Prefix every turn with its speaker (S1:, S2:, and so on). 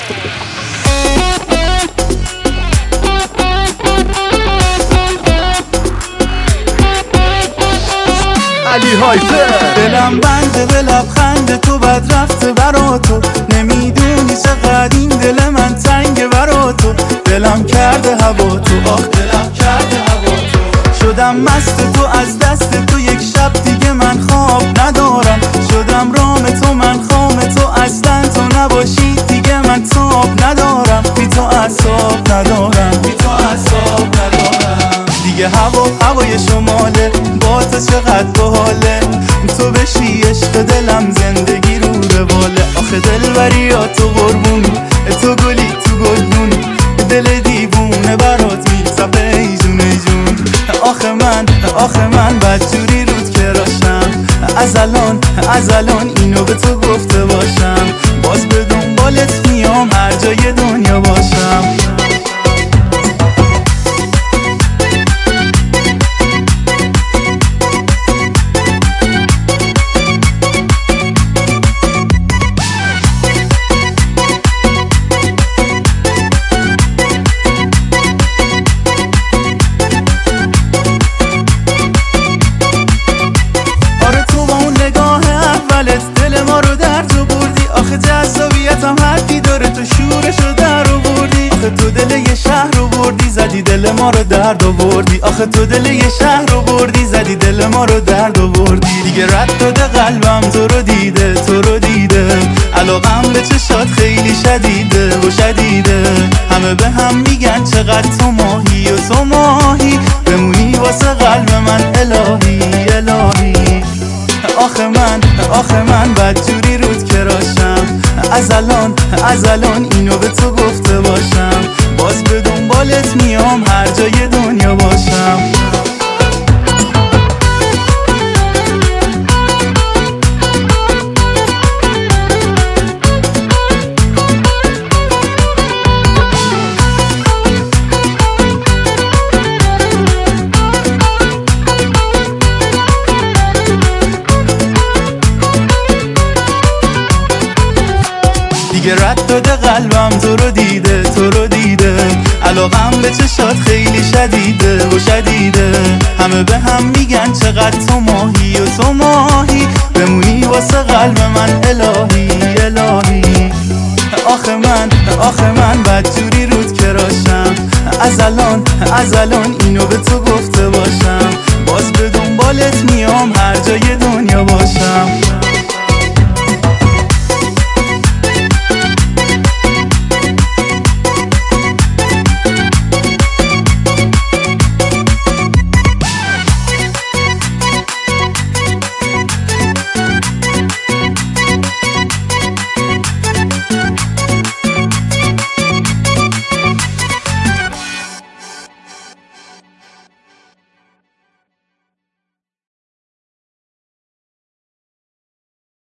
S1: علی هایپر.
S2: دلم بنده به لبخند تو بد رفته برا تو، نمیدونی چقدر این دل من تنگه برا تو. دلم کرده هوا تو، آخ دلم کرده هوا تو. شدم مست تو از دست تو، یک شب دیگه من خواب ندارم. شدم رام تو، من خام تو، اصلا تو نباشی دیگه من تاب ندارم. بی تو اعصاب ندارم، بی تو اعصاب ندارم. دیگه هوای شماله، با تو چقدر باحاله. تو بشی عشق دلم، زندگی رو رواله. آخه دلبریا تو قربونی، تو گلی تو گلدونی. دل دیوونه برات میتپه ای جون ای جون. آخه من بدجوری رود کراشم. از الان اینو به تو گفته باشم. باز به دنبالت میام هر جای دنیا باشم. دل ما رو در تو بردی، آخه جذابیتم حدی داره، تو شورشو در آوردی. آخه تو دل یه شهر رو بردی، زدی دل ما رو درد آوردی. آخه تو دل یه شهر رو بردی، زدی دل ما رو درد آوردی. دیگه رد داده قلبم تو رو دیده، تو رو دیده. علاقم به چشات خیلی شدیده و شدیده. همه به هم میگن چقدر تو ماهی و تو ماهی، بمونی واسه قلب من الهی الهی. آخه من بدجوری رود کراشم. از الان اینو به تو گفته باشم. باز به دنبالت میام هر جای دنیا باشم. دیگه رد داده قلبم تو رو دیده، تو رو دیده. علاقم به چشات خیلی شدیده و شدیده. همه به هم میگن چقدر تو ماهی و تو ماهی، بمونی واسه قلب من الهی الهی. آخه من بدجوری رود کراشم. از الان اینو به تو گفته باشم. باز به دنبالت میام هر جای دنیا باشم.